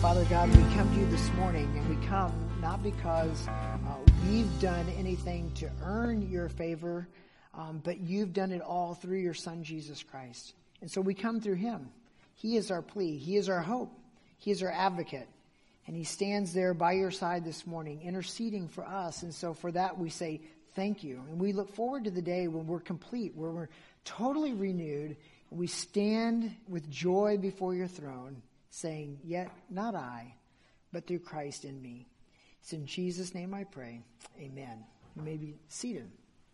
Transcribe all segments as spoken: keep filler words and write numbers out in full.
Father God, we come to you this morning, and we come not because uh, we've done anything to earn your favor, um, but you've done it all through your Son, Jesus Christ. And so we come through him. He is our plea. He is our hope. He is our advocate. And he stands there by your side this morning, interceding for us. And so for that, we say thank you. And we look forward to the day when we're complete, where we're totally renewed. We stand with joy before your throne, saying, yet not I, but through Christ in me. It's in Jesus' name I pray. Amen. You may be seated.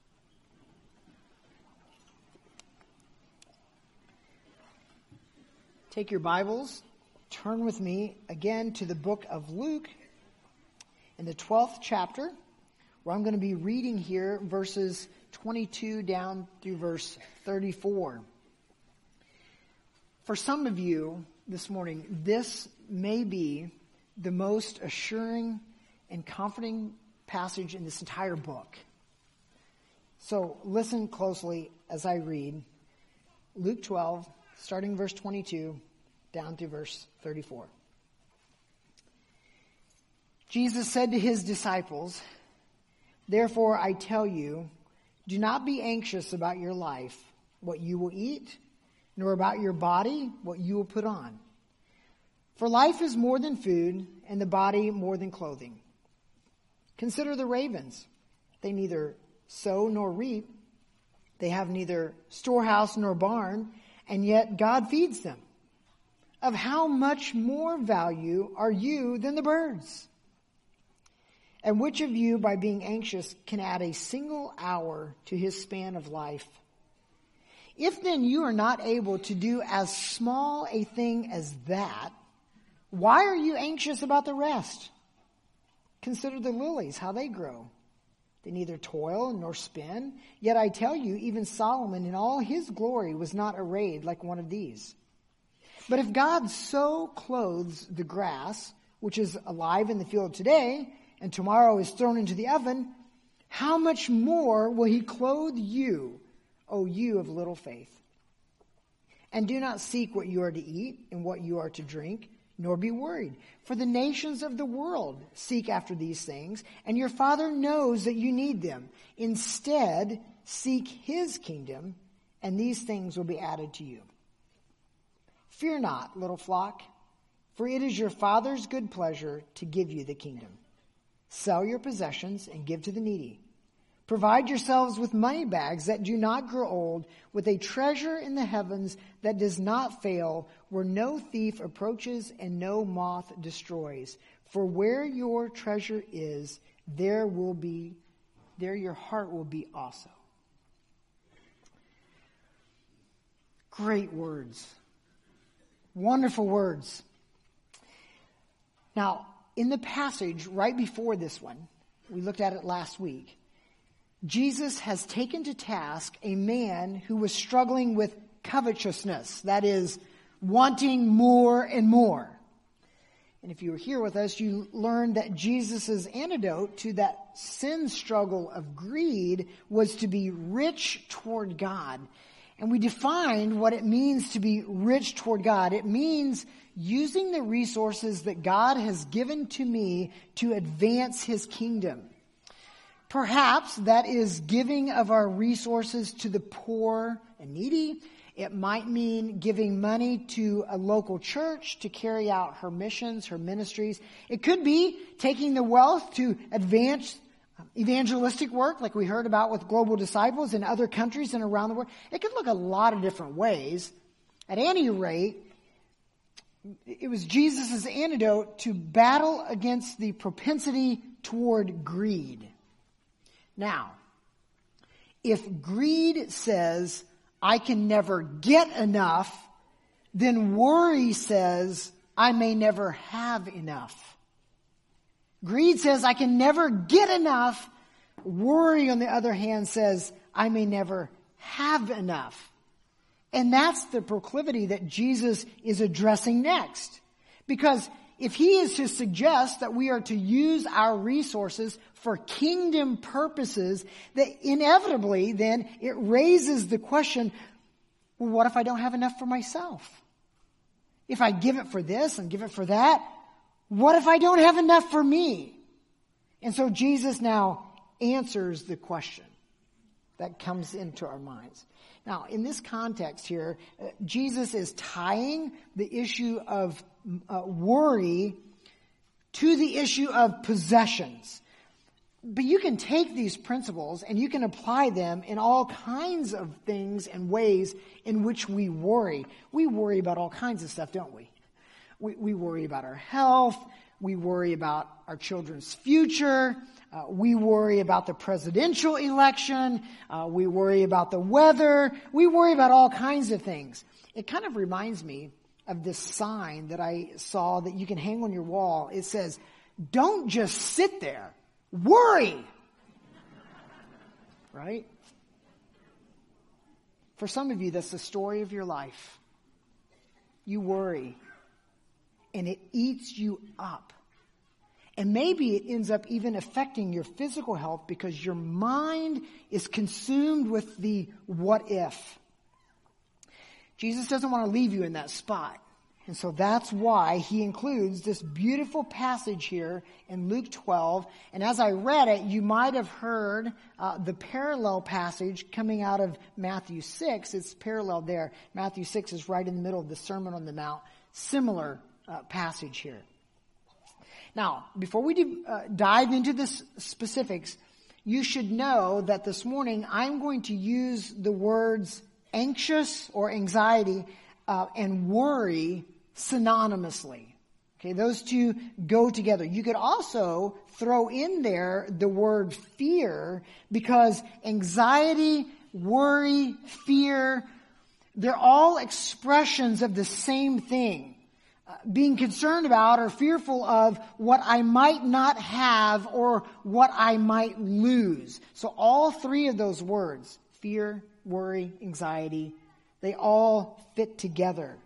Take your Bibles, turn with me again to the book of Luke in the twelfth chapter, where I'm going to be reading here verses twenty-two down through verse thirty-four. For some of you this morning, this may be the most assuring and comforting passage in this entire book. So listen closely as I read Luke twelve, starting verse twenty-two, down through verse thirty-four. Jesus said to his disciples, "Therefore I tell you, do not be anxious about your life, what you will eat, nor about your body, what you will put on. For life is more than food, and the body more than clothing. Consider the ravens. They neither sow nor reap. They have neither storehouse nor barn, and yet God feeds them. Of how much more value are you than the birds? And which of you, by being anxious, can add a single hour to his span of life? If then you are not able to do as small a thing as that, why are you anxious about the rest? Consider the lilies, how they grow. They neither toil nor spin. Yet I tell you, even Solomon in all his glory was not arrayed like one of these. But if God so clothes the grass, which is alive in the field today, and tomorrow is thrown into the oven, how much more will he clothe you, O you of little faith? And do not seek what you are to eat and what you are to drink, nor be worried. For the nations of the world seek after these things, and your Father knows that you need them. Instead, seek his kingdom, and these things will be added to you. Fear not, little flock, for it is your Father's good pleasure to give you the kingdom. Sell your possessions and give to the needy. Provide yourselves with money bags that do not grow old, with a treasure in the heavens that does not fail, where no thief approaches and no moth destroys. For where your treasure is, there will be, there your heart will be also." Great words. Wonderful words. Now, in the passage right before this one, we looked at it last week, Jesus has taken to task a man who was struggling with covetousness, that is, wanting more and more. And if you were here with us, you learned that Jesus' antidote to that sin struggle of greed was to be rich toward God. And we defined what it means to be rich toward God. It means using the resources that God has given to me to advance his kingdom. Perhaps that is giving of our resources to the poor and needy. It might mean giving money to a local church to carry out her missions, her ministries. It could be taking the wealth to advance evangelistic work, like we heard about with Global Disciples in other countries and around the world. It could look a lot of different ways. At any rate, it was Jesus' antidote to battle against the propensity toward greed. Now, if greed says, I can never get enough, then worry says, I may never have enough. Greed says, I can never get enough. Worry, on the other hand, says, I may never have enough. And that's the proclivity that Jesus is addressing next. Because if he is to suggest that we are to use our resources for kingdom purposes, that inevitably then it raises the question, well, what if I don't have enough for myself? If I give it for this and give it for that, What if I don't have enough for me? And so Jesus now answers the question that comes into our minds. Now, in this context here, uh, Jesus is tying the issue of uh, worry to the issue of possessions. But you can take these principles and you can apply them in all kinds of things and ways in which we worry. We worry about all kinds of stuff, don't we? We, we worry about our health. We worry about our children's future. Uh, we worry about the presidential election. Uh, we worry about the weather. We worry about all kinds of things. It kind of reminds me of this sign that I saw that you can hang on your wall. It says, "Don't just sit there. Worry." Right? For some of you, that's the story of your life. You worry, and it eats you up. And maybe it ends up even affecting your physical health because your mind is consumed with the what if. Jesus doesn't want to leave you in that spot. And so that's why he includes this beautiful passage here in Luke twelve. And as I read it, you might have heard uh, the parallel passage coming out of Matthew six. It's parallel there. Matthew six is right in the middle of the Sermon on the Mount. Similar uh, passage here. Now, before we do, uh, dive into the specifics, you should know that this morning I'm going to use the words anxious or anxiety uh, and worry synonymously. Okay, those two go together. You could also throw in there the word fear, because anxiety, worry, fear, they're all expressions of the same thing. Uh, being concerned about or fearful of what I might not have or what I might lose. So all three of those words, fear, worry, anxiety, they all fit together.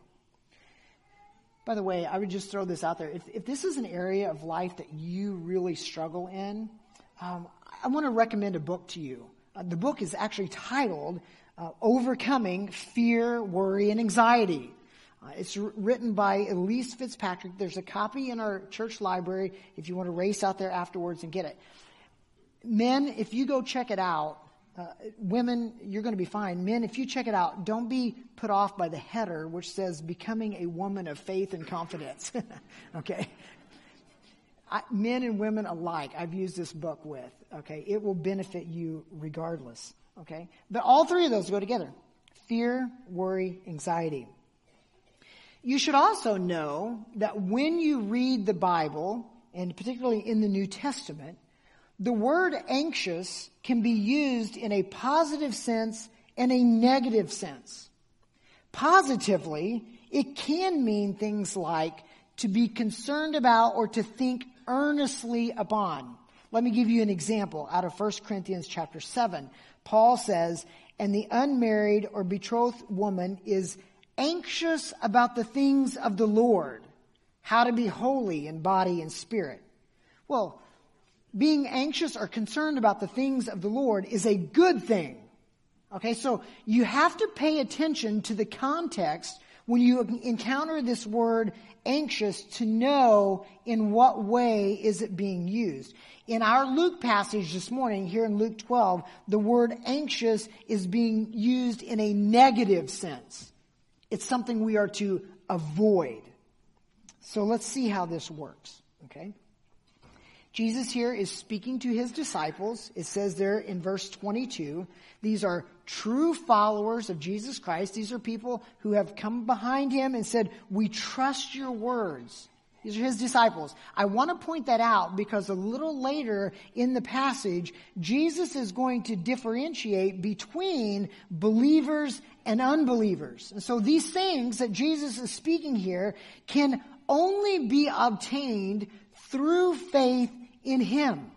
By the way, I would just throw this out there. If, if this is an area of life that you really struggle in, um, I want to recommend a book to you. Uh, the book is actually titled uh, Overcoming Fear, Worry, and Anxiety. Uh, it's r- written by Elise Fitzpatrick. There's a copy in our church library if you want to race out there afterwards and get it. Men, if you go check it out, uh, women, you're going to be fine. Men, if you check it out, don't be put off by the header, which says becoming a woman of faith and confidence. Okay? I, men and women alike, I've used this book with. Okay? It will benefit you regardless. Okay? But all three of those go together. Fear, worry, anxiety. You should also know that when you read the Bible, and particularly in the New Testament, the word anxious can be used in a positive sense and a negative sense. Positively, it can mean things like to be concerned about or to think earnestly upon. Let me give you an example out of First Corinthians chapter seven. Paul says, "And the unmarried or betrothed woman is anxious about the things of the Lord, how to be holy in body and spirit." Well, being anxious or concerned about the things of the Lord is a good thing. Okay, so you have to pay attention to the context when you encounter this word anxious to know in what way is it being used. In our Luke passage this morning, here in Luke twelve, the word anxious is being used in a negative sense. It's something we are to avoid. So let's see how this works, okay? Jesus here is speaking to his disciples. It says there in verse twenty-two, these are true followers of Jesus Christ. These are people who have come behind him and said, "We trust your words." These are his disciples. I want to point that out because a little later in the passage, Jesus is going to differentiate between believers and unbelievers. And so these things that Jesus is speaking here can only be obtained through faith in him.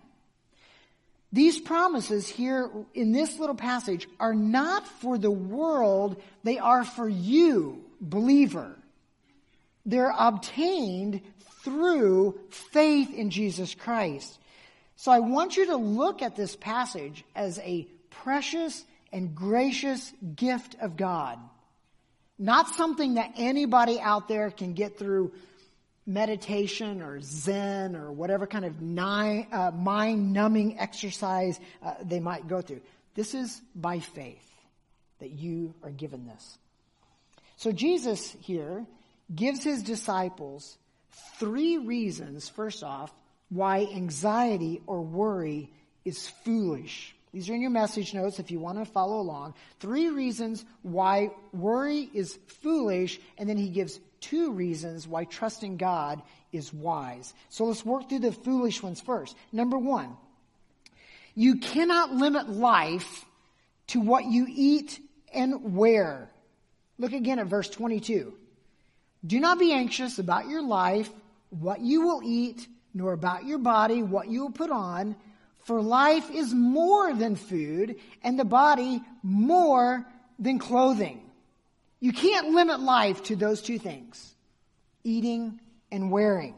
These promises here in this little passage are not for the world, they are for you, believer. They're obtained through faith in Jesus Christ. So I want you to look at this passage as a precious and gracious gift of God. Not something that anybody out there can get through meditation or Zen or whatever kind of ni- uh, mind-numbing exercise uh, they might go through. This is by faith that you are given this. So Jesus here gives his disciples three reasons, first off, why anxiety or worry is foolish. These are in your message notes if you want to follow along. Three reasons why worry is foolish, and then he gives two reasons why trusting God is wise. So let's work through the foolish ones first. Number one, you cannot limit life to what you eat and wear. Look again at verse twenty-two. Do not be anxious about your life, what you will eat, nor about your body, what you will put on. For life is more than food, and the body more than clothing. You can't limit life to those two things, eating and wearing.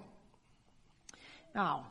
Now,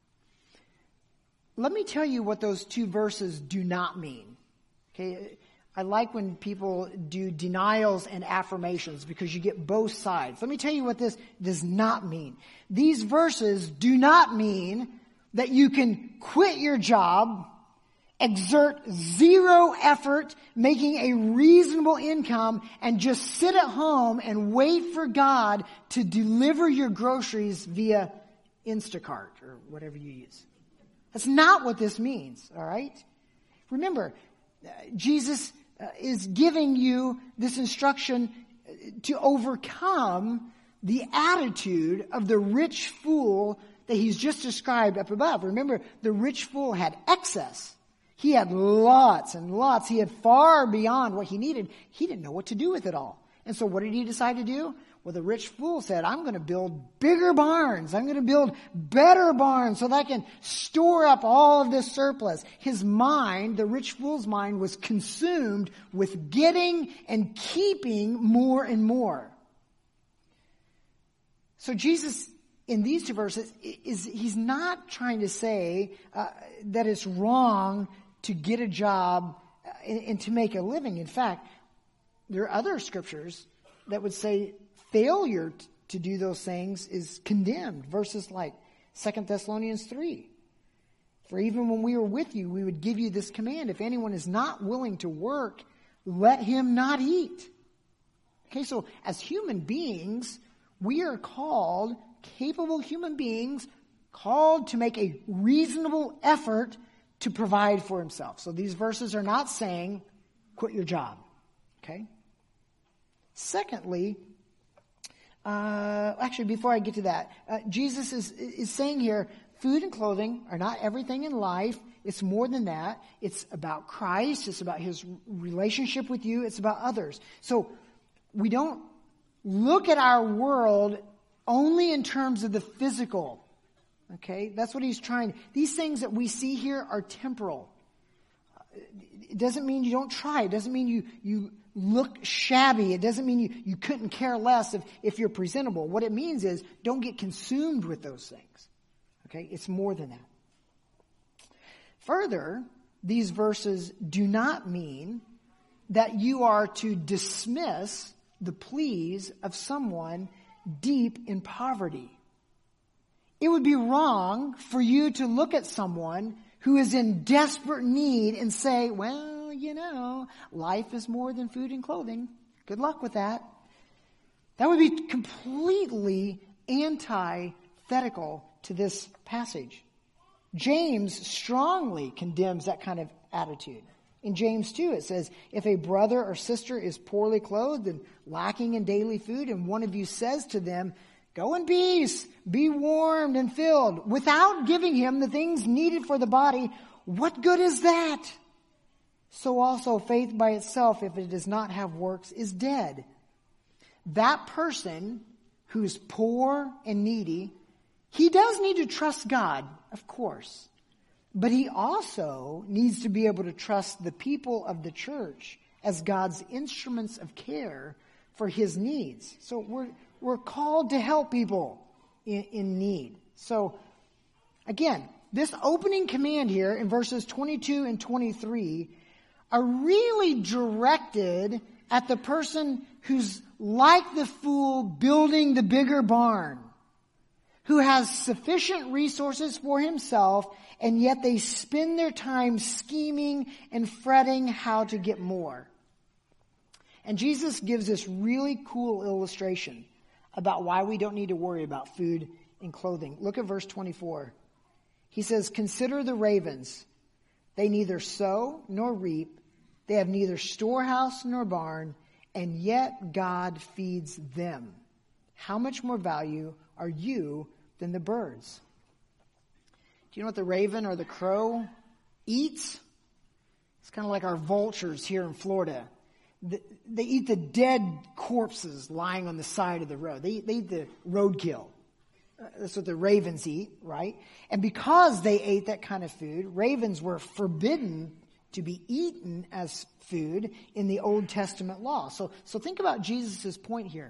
let me tell you what those two verses do not mean. Okay, I like when people do denials and affirmations because you get both sides. Let me tell you what this does not mean. These verses do not mean that you can quit your job, exert zero effort, making a reasonable income, and just sit at home and wait for God to deliver your groceries via Instacart or whatever you use. That's not what this means, all right? Remember, uh, Jesus uh, is giving you this instruction to overcome the attitude of the rich fool that he's just described up above. Remember, the rich fool had excess. He had lots and lots. He had far beyond what he needed. He didn't know what to do with it all. And so what did he decide to do? Well, the rich fool said, I'm going to build bigger barns. I'm going to build better barns so that I can store up all of this surplus. His mind, the rich fool's mind, was consumed with getting and keeping more and more. So Jesus, in these two verses, is he's not trying to say uh, that it's wrong to get a job and, and to make a living. In fact, there are other scriptures that would say failure t- to do those things is condemned. Verses like Second Thessalonians three. For even when we were with you, we would give you this command. If anyone is not willing to work, let him not eat. Okay, so as human beings, we are called, capable human beings, called to make a reasonable effort to provide for himself. So these verses are not saying, quit your job. Okay? Secondly, uh, actually, before I get to that, uh, Jesus is, is saying here, food and clothing are not everything in life. It's more than that. It's about Christ. It's about his relationship with you. It's about others. So we don't look at our world only in terms of the physical. Okay? That's what he's trying. These things that we see here are temporal. It doesn't mean you don't try. It doesn't mean you, you look shabby. It doesn't mean you, you couldn't care less if, if you're presentable. What it means is don't get consumed with those things. Okay? It's more than that. Further, these verses do not mean that you are to dismiss the pleas of someone deep in poverty. It would be wrong for you to look at someone who is in desperate need and say, well, you know, life is more than food and clothing. Good luck with that. That would be completely antithetical to this passage. James strongly condemns that kind of attitude. In James two, it says, if a brother or sister is poorly clothed and lacking in daily food, and one of you says to them, go in peace, be warmed and filled, without giving him the things needed for the body, what good is that? So also faith by itself, if it does not have works, is dead. That person who's poor and needy, he does need to trust God, of course. But he also needs to be able to trust the people of the church as God's instruments of care for his needs. So we're we're called to help people in, in need. So again, this opening command here in verses twenty-two and twenty-three are really directed at the person who's like the fool building the bigger barn. who has sufficient resources for himself, and yet they spend their time scheming and fretting how to get more. And Jesus gives this really cool illustration about why we don't need to worry about food and clothing. Look at verse twenty-four. He says, "Consider the ravens. They neither sow nor reap. They have neither storehouse nor barn, and yet God feeds them. How much more value are you than the birds?" Do you know what the raven or the crow eats? It's kind of like our vultures here in Florida. They eat the dead corpses lying on the side of the road. They, they eat the roadkill. That's what the ravens eat, right? And because they ate that kind of food, ravens were forbidden to be eaten as food in the Old Testament law. So, so think about Jesus' point here.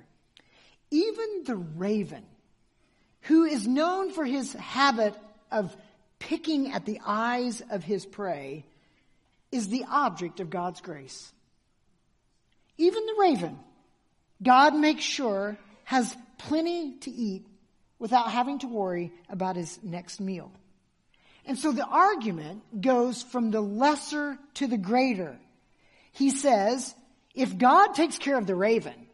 Even the raven, who is known for his habit of picking at the eyes of his prey, is the object of God's grace. Even the raven, God makes sure has plenty to eat without having to worry about his next meal. And so the argument goes from the lesser to the greater. He says, if God takes care of the raven,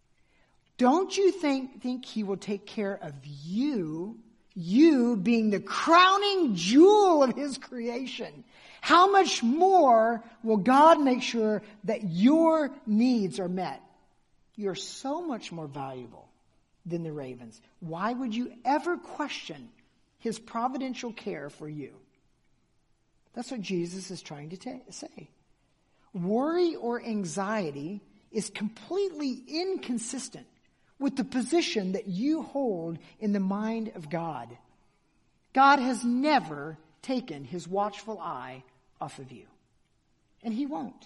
don't you think, think he will take care of you, you being the crowning jewel of his creation? How much more will God make sure that your needs are met? You're so much more valuable than the ravens. Why would you ever question his providential care for you? That's what Jesus is trying to ta- say. Worry or anxiety is completely inconsistent with the position that you hold in the mind of God. God has never taken his watchful eye off of you, and he won't.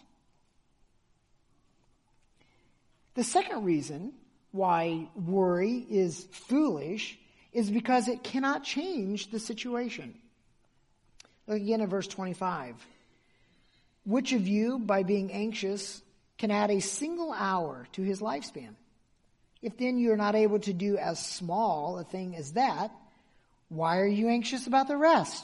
The second reason why worry is foolish is because it cannot change the situation. Look again at verse twenty-five. Which of you, by being anxious, can add a single hour to his lifespan? If then you are not able to do as small a thing as that, why are you anxious about the rest?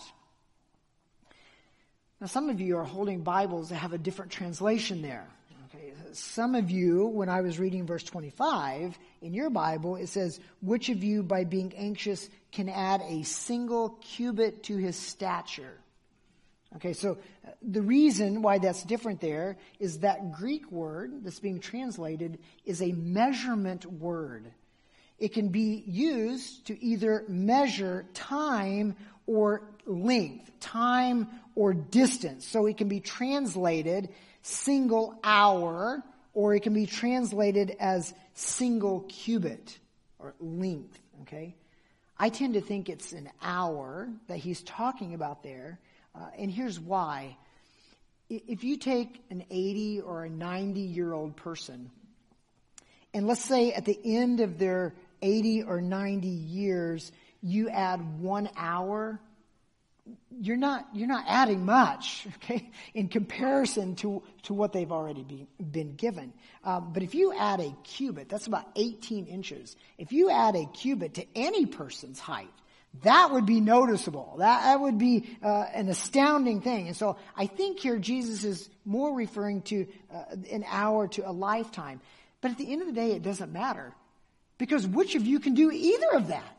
Now, some of you are holding Bibles that have a different translation there. Okay. Some of you, when I was reading verse twenty-five, in your Bible, it says, which of you, by being anxious, can add a single cubit to his stature? Okay, so the reason why that's different there is that Greek word that's being translated is a measurement word. It can be used to either measure time or length, time or distance. So it can be translated single hour, or it can be translated as single cubit or length, okay? I tend to think it's an hour that he's talking about there. Uh, and here's why. If you take an eighty or a ninety-year-old person, and let's say at the end of their eighty or ninety years, you add one hour, you're not you're not adding much, okay, in comparison to, to what they've already be, been given. Um, but if you add a cubit, that's about eighteen inches. If you add a cubit to any person's height, that would be noticeable. That, that would be uh, an astounding thing. And so I think here Jesus is more referring to uh, an hour to a lifetime. But at the end of the day, it doesn't matter. Because which of you can do either of that?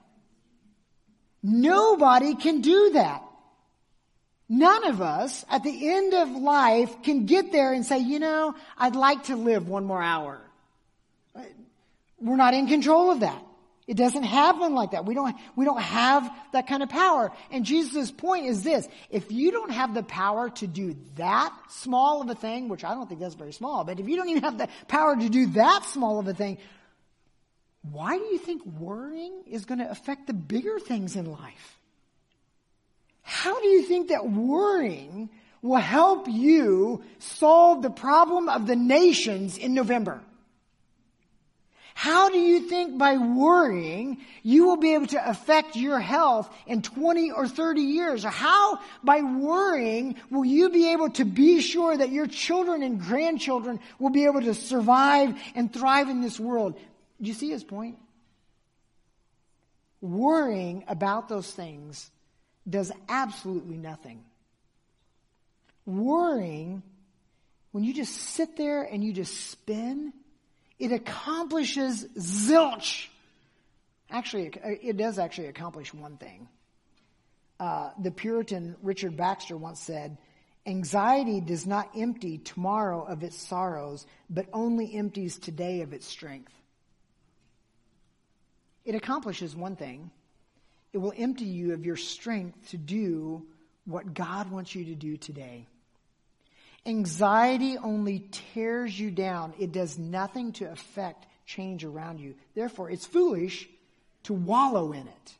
Nobody can do that. None of us at the end of life can get there and say, you know, I'd like to live one more hour. We're not in control of that. It doesn't happen like that. We don't, we don't have that kind of power. And Jesus' point is this. If you don't have the power to do that small of a thing, which I don't think that's very small, but if you don't even have the power to do that small of a thing, why do you think worrying is going to affect the bigger things in life? How do you think that worrying will help you solve the problem of the nations in November? How do you think by worrying you will be able to affect your health in twenty or thirty years? Or how by worrying will you be able to be sure that your children and grandchildren will be able to survive and thrive in this world? Do you see his point? worrying about those things does absolutely nothing. Worrying, when you just sit there and you just spin, it accomplishes zilch. Actually, it does actually accomplish one thing. Uh, the Puritan Richard Baxter once said, "Anxiety does not empty tomorrow of its sorrows, but only empties today of its strength." It accomplishes one thing. It will empty you of your strength to do what God wants you to do today. Anxiety only tears you down. It does nothing to affect change around you. Therefore, it's foolish to wallow in it.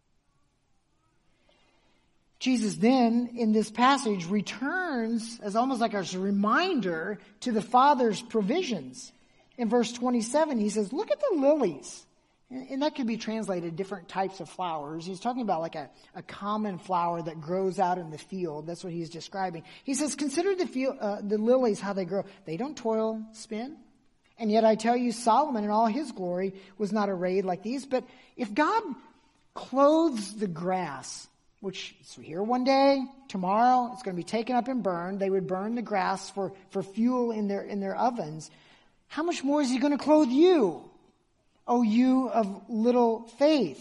Jesus then, in this passage, returns as almost like a reminder to the Father's provisions. In verse twenty-seven, he says, look at the lilies. And that could be translated different types of flowers. He's talking about like a, a common flower that grows out in the field. That's what he's describing. He says, consider the field, uh, the lilies, how they grow. They don't toil, spin. And yet I tell you, Solomon in all his glory was not arrayed like these. But if God clothes the grass, which is here one day, tomorrow it's going to be taken up and burned. They would burn the grass for, for fuel in their, in their ovens. How much more is he going to clothe you? O you of little faith.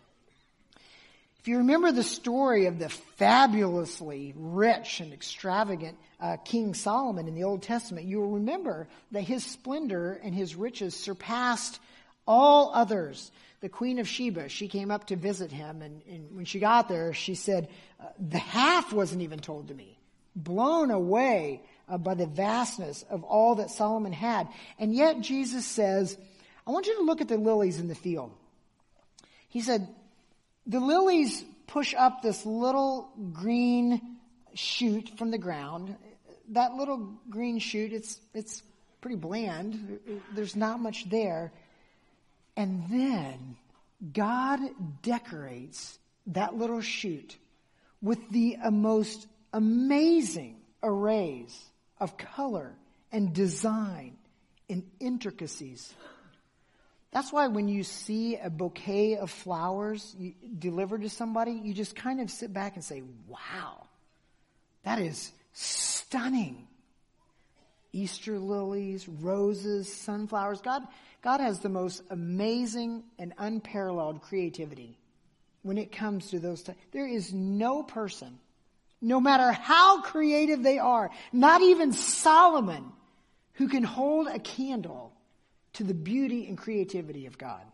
If you remember the story of the fabulously rich and extravagant uh, King Solomon in the Old Testament, you will remember that his splendor and his riches surpassed all others. The Queen of Sheba, she came up to visit him, and, and when she got there, she said, uh, the half wasn't even told to me. Blown away uh, by the vastness of all that Solomon had. And yet Jesus says, I want you to look at the lilies in the field. He said, the lilies push up this little green shoot from the ground. That little green shoot, it's it's pretty bland. There's not much there. And then God decorates that little shoot with the most amazing arrays of color and design and intricacies. That's why when you see a bouquet of flowers you, delivered to somebody, you just kind of sit back and say, wow, that is stunning. Easter lilies, roses, sunflowers. God, God has the most amazing and unparalleled creativity when it comes to those. T- there is no person, no matter how creative they are, not even Solomon, who can hold a candle to the beauty and creativity of God.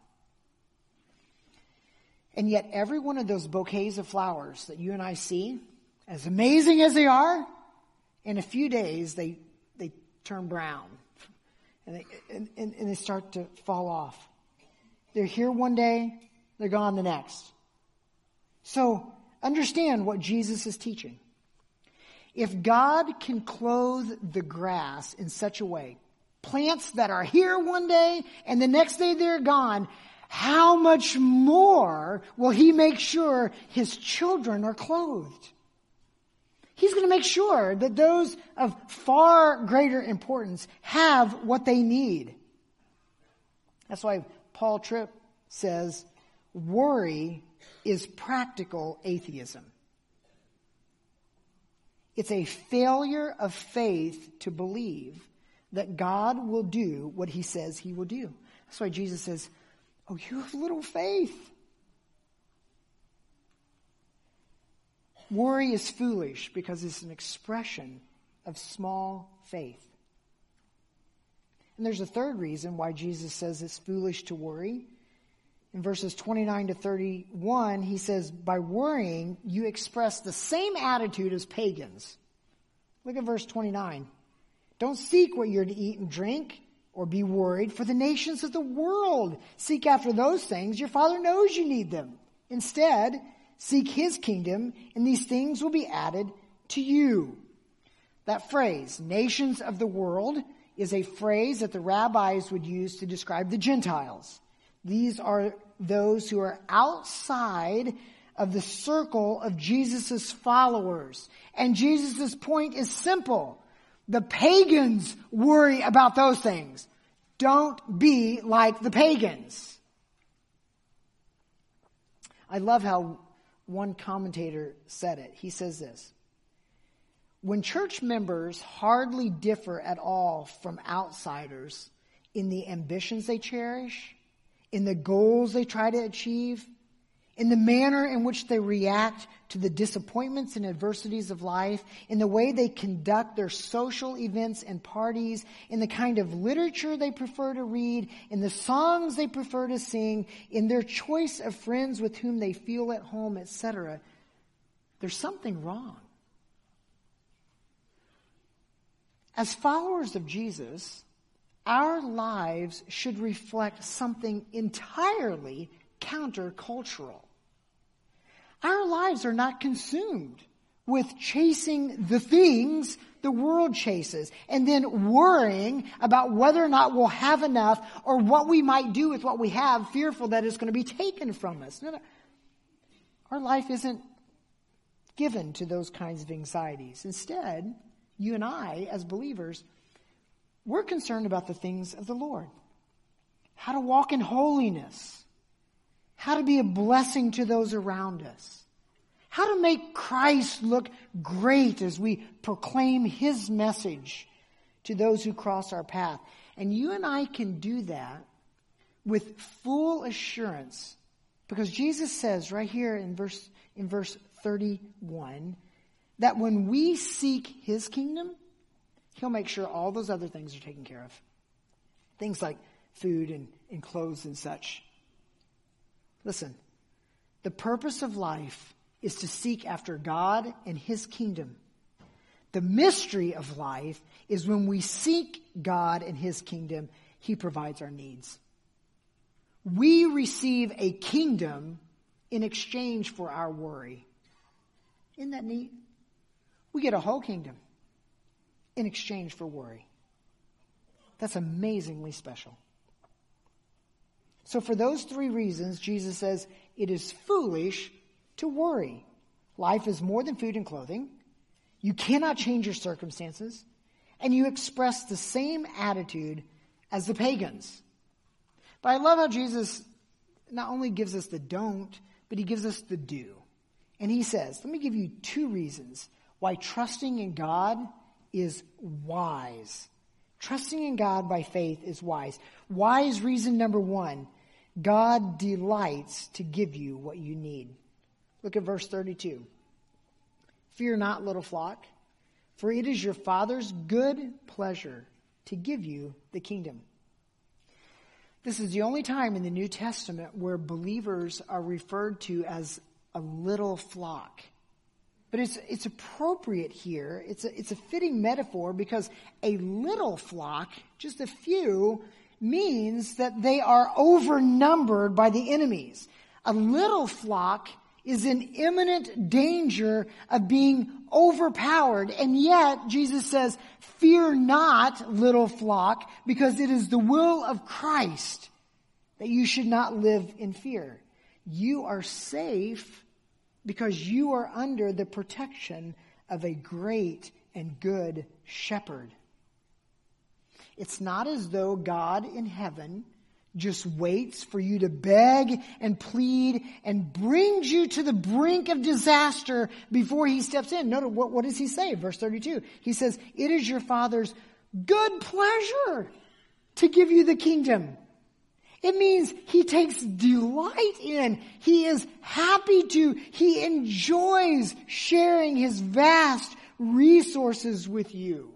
And yet every one of those bouquets of flowers that you and I see, as amazing as they are, in a few days they they turn brown. And they, and, and, and they start to fall off. They're here one day, they're gone the next. So understand what Jesus is teaching. If God can clothe the grass in such a way, plants that are here one day and the next day they're gone, how much more will he make sure his children are clothed? He's going to make sure that those of far greater importance have what they need. That's why Paul Tripp says, worry is practical atheism. It's a failure of faith to believe that God will do what he says he will do. That's why Jesus says, oh, you have little faith. Worry is foolish because it's an expression of small faith. And there's a third reason why Jesus says it's foolish to worry. In verses twenty-nine to thirty-one, he says, by worrying, you express the same attitude as pagans. Look at verse twenty-nine. Don't seek what you're to eat and drink or be worried, for the nations of the world seek after those things. Your Father knows you need them. Instead, seek his kingdom, and these things will be added to you. That phrase, nations of the world, is a phrase that the rabbis would use to describe the Gentiles. These are those who are outside of the circle of Jesus' followers. And Jesus' point is simple. The pagans worry about those things. Don't be like the pagans. I love how one commentator said it. He says this: when church members hardly differ at all from outsiders in the ambitions they cherish, in the goals they try to achieve, in the manner in which they react to the disappointments and adversities of life, in the way they conduct their social events and parties, in the kind of literature they prefer to read, in the songs they prefer to sing, in their choice of friends with whom they feel at home, et cetera, there's something wrong. As followers of Jesus, our lives should reflect something entirely countercultural. Our lives are not consumed with chasing the things the world chases and then worrying about whether or not we'll have enough or what we might do with what we have, fearful that it's going to be taken from us. No, no. Our life isn't given to those kinds of anxieties. Instead, you and I, as believers, we're concerned about the things of the Lord. How to walk in holiness. How to be a blessing to those around us. How to make Christ look great as we proclaim His message to those who cross our path. And you and I can do that with full assurance, because Jesus says right here in verse, in verse thirty-one, that when we seek His kingdom, He'll make sure all those other things are taken care of. Things like food and, and clothes and such. Listen, the purpose of life is to seek after God and His kingdom. The mystery of life is when we seek God and His kingdom, He provides our needs. We receive a kingdom in exchange for our worry. Isn't that neat? We get a whole kingdom in exchange for worry. That's amazingly special. So for those three reasons, Jesus says it is foolish to worry. Life is more than food and clothing. You cannot change your circumstances. And you express the same attitude as the pagans. But I love how Jesus not only gives us the don't, but He gives us the do. And He says, let me give you two reasons why trusting in God is wise. Trusting in God by faith is wise. Wise reason number one: God delights to give you what you need. Look at verse thirty-two. Fear not, little flock, for it is your Father's good pleasure to give you the kingdom. This is the only time in the New Testament where believers are referred to as a little flock. But it's it's appropriate here. It's a, it's a fitting metaphor because a little flock, just a few, means that they are overnumbered by the enemies. A little flock is in imminent danger of being overpowered. And yet, Jesus says, fear not, little flock, because it is the will of Christ that you should not live in fear. You are safe because you are under the protection of a great and good shepherd. It's not as though God in heaven just waits for you to beg and plead and brings you to the brink of disaster before He steps in. Notice what, what does He say? Verse thirty-two. He says, it is your Father's good pleasure to give you the kingdom. It means He takes delight in, He is happy to, He enjoys sharing His vast resources with you.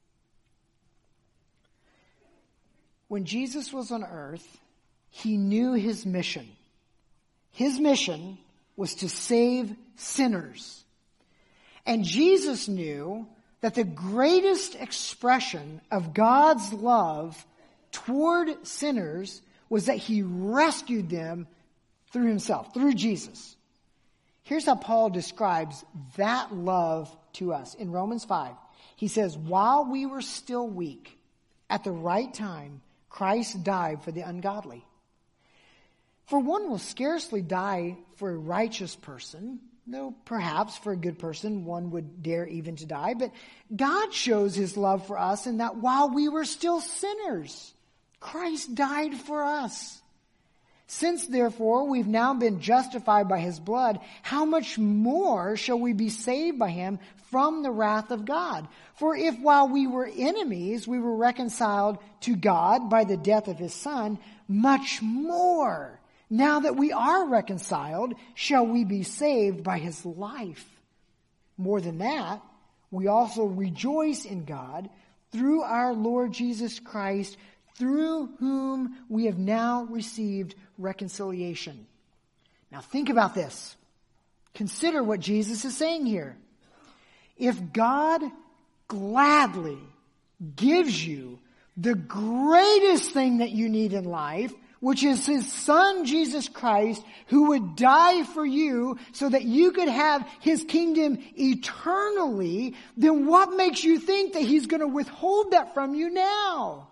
When Jesus was on earth, He knew His mission. His mission was to save sinners. And Jesus knew that the greatest expression of God's love toward sinners was that He rescued them through Himself, through Jesus. Here's how Paul describes that love to us. In Romans five, he says, while we were still weak, at the right time, Christ died for the ungodly. For one will scarcely die for a righteous person, though perhaps for a good person one would dare even to die. But God shows His love for us in that while we were still sinners, Christ died for us. Since, therefore, we've now been justified by his blood, how much more shall we be saved by him from the wrath of God? For if while we were enemies, we were reconciled to God by the death of his Son, much more, now that we are reconciled, shall we be saved by his life. More than that, we also rejoice in God through our Lord Jesus Christ, through whom we have now received reconciliation. Now think about this. Consider what Jesus is saying here. If God gladly gives you the greatest thing that you need in life, which is his Son, Jesus Christ, who would die for you so that you could have his kingdom eternally, then what makes you think that he's going to withhold that from you now?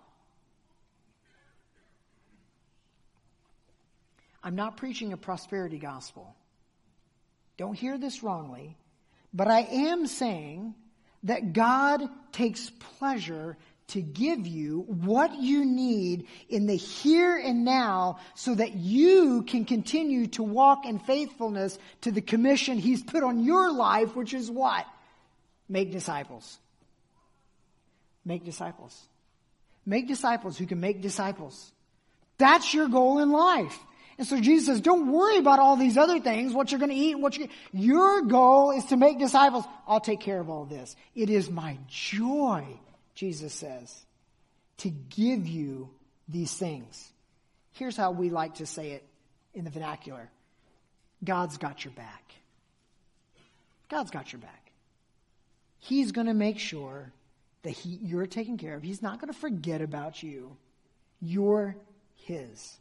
I'm not preaching a prosperity gospel. Don't hear this wrongly. But I am saying that God takes pleasure to give you what you need in the here and now so that you can continue to walk in faithfulness to the commission he's put on your life, which is what? Make disciples. Make disciples. Make disciples who can make disciples. That's your goal in life. And so Jesus says, don't worry about all these other things, what you're going to eat, what you Your goal is to make disciples. I'll take care of all this. It is my joy, Jesus says, to give you these things. Here's how we like to say it in the vernacular. God's got your back. God's got your back. He's going to make sure that he, you're taken care of. He's not going to forget about you. You're his.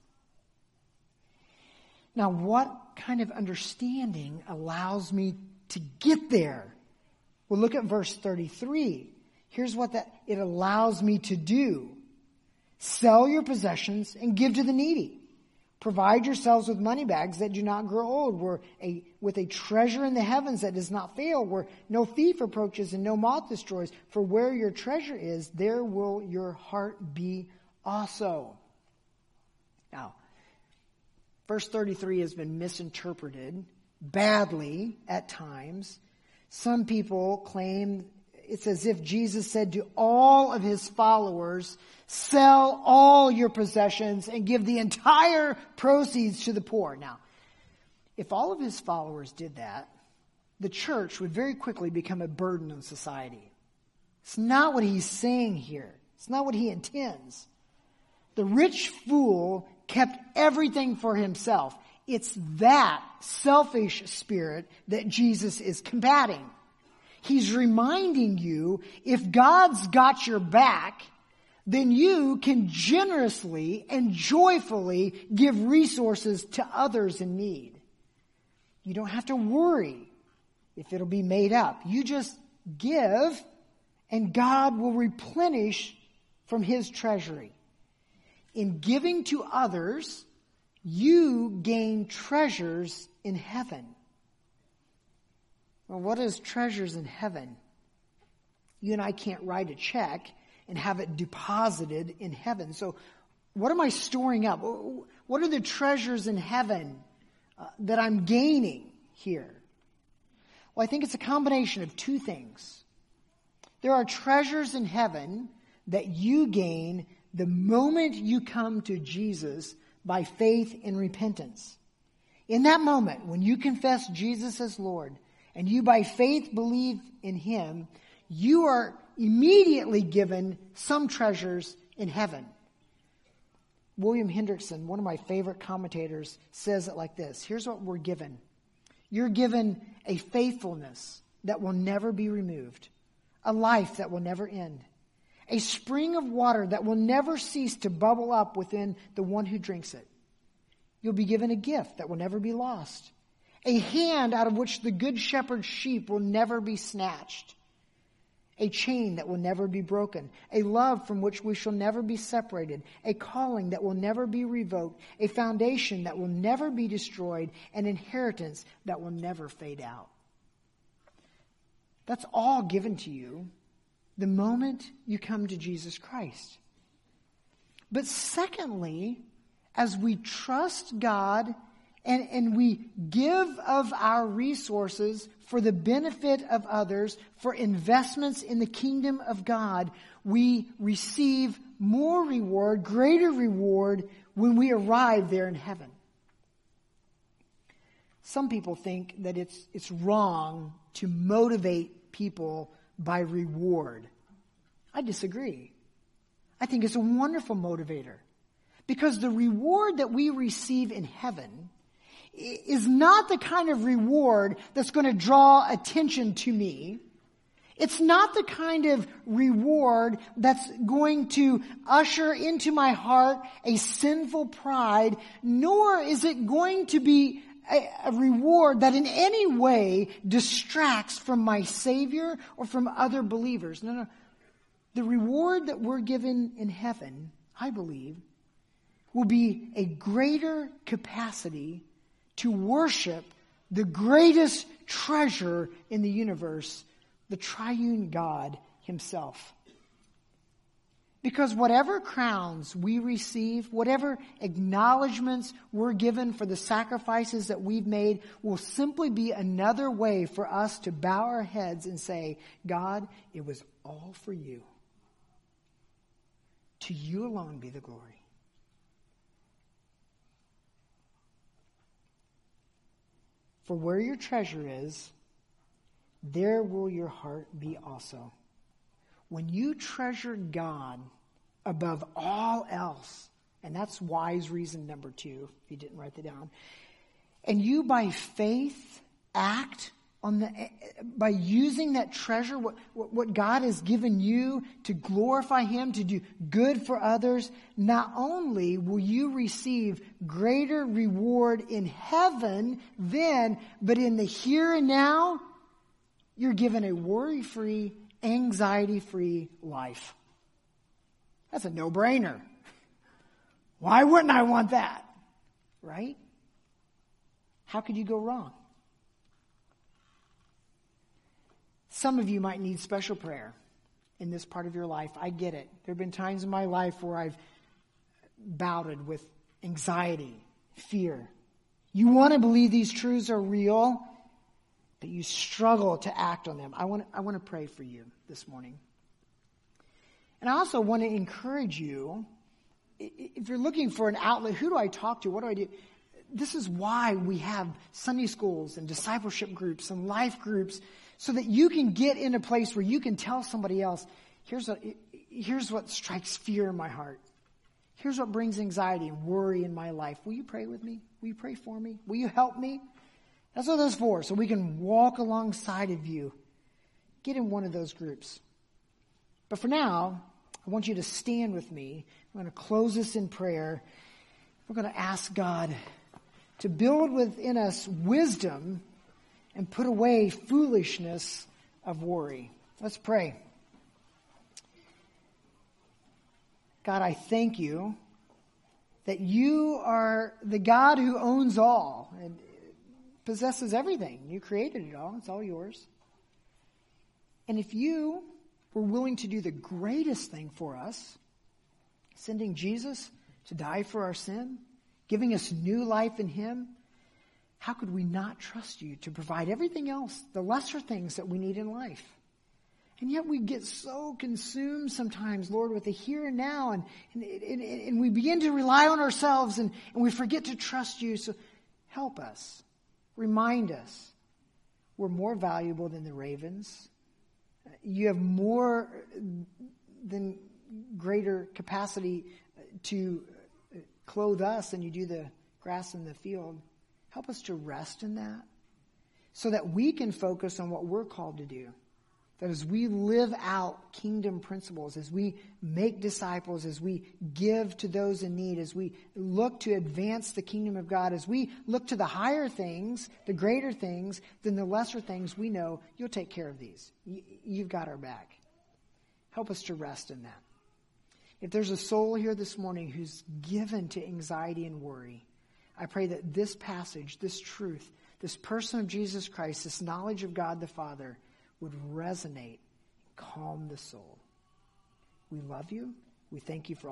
Now, what kind of understanding allows me to get there? Well, look at verse thirty-three. Here's what that it allows me to do. Sell your possessions and give to the needy. Provide yourselves with money bags that do not grow old, where a, with a treasure in the heavens that does not fail, where no thief approaches and no moth destroys. For where your treasure is, there will your heart be also. Now, verse thirty-three has been misinterpreted badly at times. Some people claim it's as if Jesus said to all of his followers, sell all your possessions and give the entire proceeds to the poor. Now, if all of his followers did that, the church would very quickly become a burden on society. It's not what he's saying here. It's not what he intends. The rich fool kept everything for himself. It's that selfish spirit that Jesus is combating. He's reminding you, if God's got your back, then you can generously and joyfully give resources to others in need. You don't have to worry if it'll be made up. You just give, and God will replenish from his treasury. In giving to others, you gain treasures in heaven. Well, what is treasures in heaven? You and I can't write a check and have it deposited in heaven. So what am I storing up? What are the treasures in heaven uh, that I'm gaining here? Well, I think it's a combination of two things. There are treasures in heaven that you gain the moment you come to Jesus by faith and repentance. In that moment, when you confess Jesus as Lord, and you by faith believe in him, you are immediately given some treasures in heaven. William Hendrickson, one of my favorite commentators, says it like this. Here's what we're given. You're given a faithfulness that will never be removed, a life that will never end, a spring of water that will never cease to bubble up within the one who drinks it. You'll be given a gift that will never be lost, a hand out of which the good shepherd's sheep will never be snatched, a chain that will never be broken, a love from which we shall never be separated, a calling that will never be revoked, a foundation that will never be destroyed, an inheritance that will never fade out. That's all given to you the moment you come to Jesus Christ. But secondly, as we trust God and, and we give of our resources for the benefit of others, for investments in the kingdom of God, we receive more reward, greater reward when we arrive there in heaven. Some people think that it's it's wrong to motivate people by reward. I disagree. I think it's a wonderful motivator. Because the reward that we receive in heaven is not the kind of reward that's going to draw attention to me. It's not the kind of reward that's going to usher into my heart a sinful pride, nor is it going to be a, a reward that in any way distracts from my Savior or from other believers. No, no. The reward that we're given in heaven, I believe, will be a greater capacity to worship the greatest treasure in the universe, the triune God himself. Because whatever crowns we receive, whatever acknowledgments we're given for the sacrifices that we've made, will simply be another way for us to bow our heads and say, God, it was all for you. To you alone be the glory. For where your treasure is, there will your heart be also. When you treasure God above all else, and that's wise reason number two, if you didn't write that down, and you by faith act on the, by using that treasure, what, what God has given you to glorify Him, to do good for others, not only will you receive greater reward in heaven then, but in the here and now, you're given a worry-free, anxiety-free life. That's a no-brainer. Why wouldn't I want that? Right? How could you go wrong? Some of you might need special prayer in this part of your life. I get it. There have been times in my life where I've battled with anxiety, fear. You want to believe these truths are real, but you struggle to act on them. I want, I want to pray for you this morning. And I also want to encourage you, if you're looking for an outlet, who do I talk to? What do I do? This is why we have Sunday schools and discipleship groups and life groups, so that you can get in a place where you can tell somebody else, here's, a, here's what strikes fear in my heart. Here's what brings anxiety and worry in my life. Will you pray with me? Will you pray for me? Will you help me? That's what that's for, so we can walk alongside of you. Get in one of those groups. But for now, I want you to stand with me. I'm going to close this in prayer. We're going to ask God to build within us wisdom and put away foolishness of worry. Let's pray. God, I thank you that you are the God who owns all and possesses everything. You created it all. It's all yours. And if you were willing to do the greatest thing for us, sending Jesus to die for our sin, giving us new life in Him, how could we not trust you to provide everything else, the lesser things that we need in life? And yet we get so consumed sometimes, Lord, with the here and now, and, and, and, and we begin to rely on ourselves, and, and we forget to trust you. So help us. Remind us we're more valuable than the ravens. You have more than greater capacity to clothe us than you do the grass in the field. Help us to rest in that so that we can focus on what we're called to do. That as we live out kingdom principles, as we make disciples, as we give to those in need, as we look to advance the kingdom of God, as we look to the higher things, the greater things, than the lesser things, we know you'll take care of these. You've got our back. Help us to rest in that. If there's a soul here this morning who's given to anxiety and worry, I pray that this passage, this truth, this person of Jesus Christ, this knowledge of God the Father would resonate, calm the soul. We love you. We thank you for